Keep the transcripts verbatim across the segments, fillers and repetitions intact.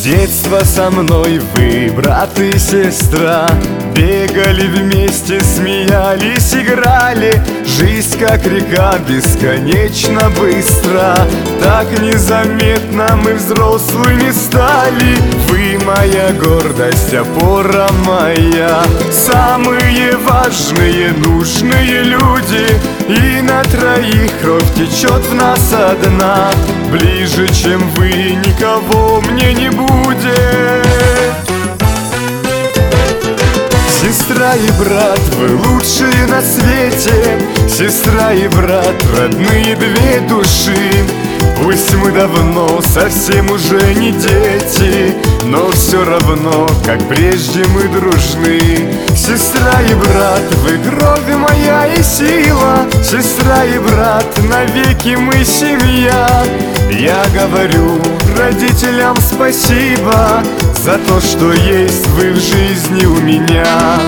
Детство со мной вы, брат и сестра, бегали вместе, смеялись, играли. Жизнь как река бесконечно быстро, так незаметно мы взрослыми стали. Вы моя гордость, опора моя, самые важные, нужные люди. И на троих кровь течет в нас одна, ближе, чем вы, никого мне не будет. Сестра и брат, вы лучшие на свете. Сестра и брат, родные две души. Пусть мы давно совсем уже не дети, но все равно, как прежде, мы дружны. Сестра и брат, вы кровь моя и сила. Сестра и брат, навеки мы семья. Я говорю родителям спасибо за то, что есть вы в жизни у меня.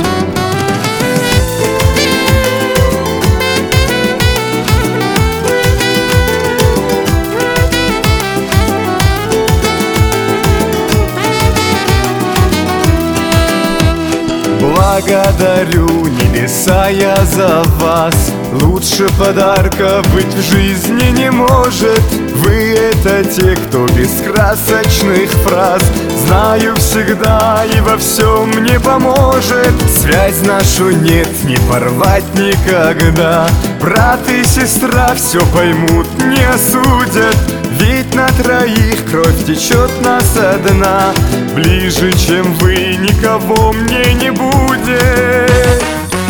Благодарю небеса я за вас. Лучше подарка быть в жизни не может. Вы это те, кто без красочных фраз, знаю всегда и во всем мне поможет. Связь нашу нет, не порвать никогда. Брат и сестра все поймут, не осудят. Ведь на троих кровь течет нас одна, ближе, чем вы, никого мне не будет.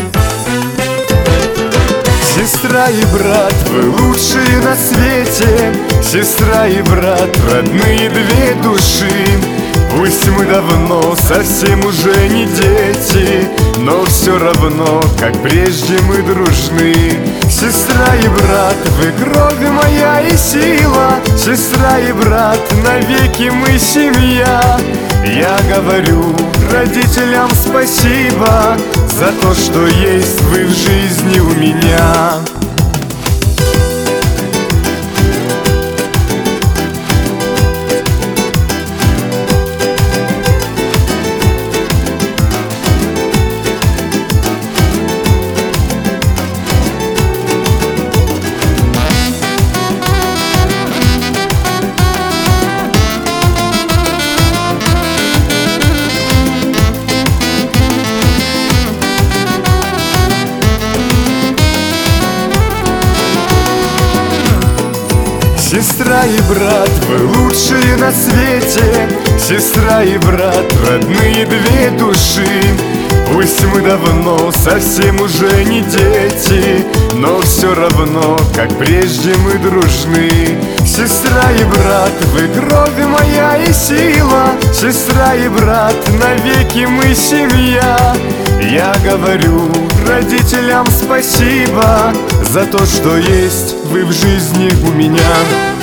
Сестра и брат, вы лучшие на свете. Сестра и брат, родные две души. Пусть мы давно совсем уже не дети, но все равно, как прежде, мы дружны. Сестра и брат, вы кровь моя и сила. Сестра и брат, навеки мы семья. Я говорю родителям спасибо за то, что есть вы в жизни у меня. Сестра и брат, вы лучшие на свете. Сестра и брат, родные две души. Пусть мы давно совсем уже не дети, но все равно, как прежде, мы дружны. Сестра и брат, вы кровь моя и сила. Сестра и брат, навеки мы семья. Я говорю родителям спасибо за то, что есть вы в жизни у меня.